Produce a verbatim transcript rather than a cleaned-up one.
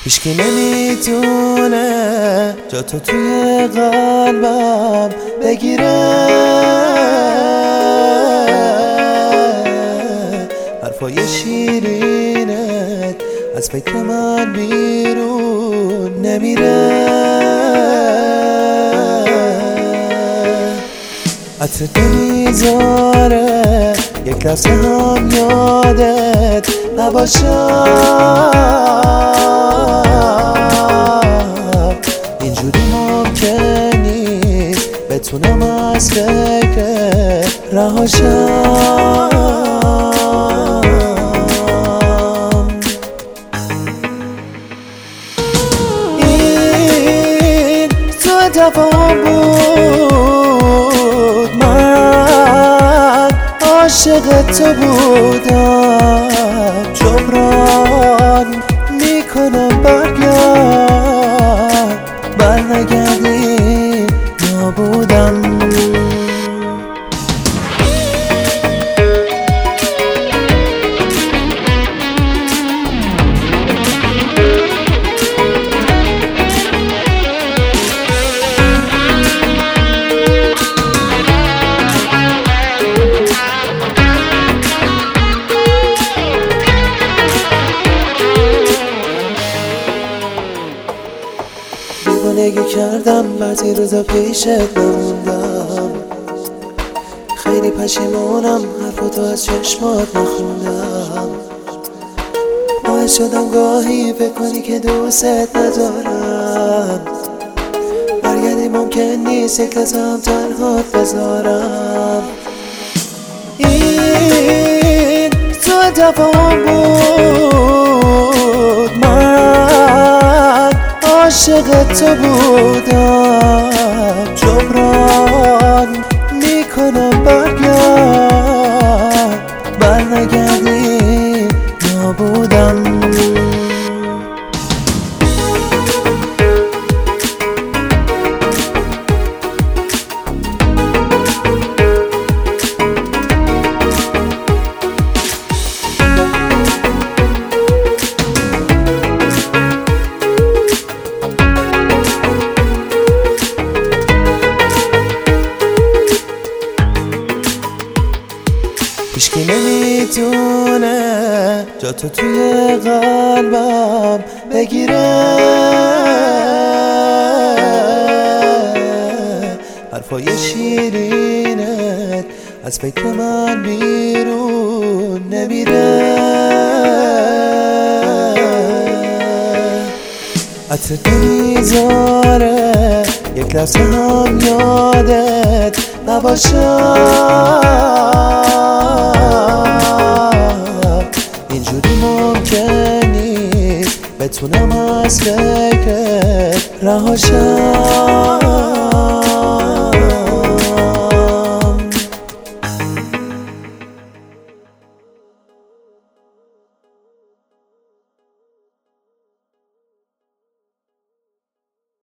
هیچکی نمیتونه جا تو توی قلبم بگیره. حرفای شیرینت از فکر من بیرون نمیره. عطر نمیذاره یک لحظه هم یادت نباشم. اینجوری ممکن نیست بتونم از فکر رهاشم. این تو تفاهم بود، من عاشق تو بودم. جبران میکنم برگرد، برنگردی نابودم. دیوانگی کردم، بعضی روزا پیشت نموندم. خیلی پشیمونم حرفتو از چشمات نخوندم. باعث شدم گاهی فکر کنی که دوست ندارم. برگردی ممکن نیست یک لحظه هم تنهات بذارم. این تو تفاهم بود، من عاشق تو بودم. جبران میکنم برگرد، برنگردی نابودم. هیچکی نمیتونه جا تو توی قلبم بگیره. حرفای شیرینت از فکر من بیرون نمیره. عطر نمیذاره یک لحظه هم یادت نباشم. اینجوری ممکن نیست بتونم از فکر رهاشم.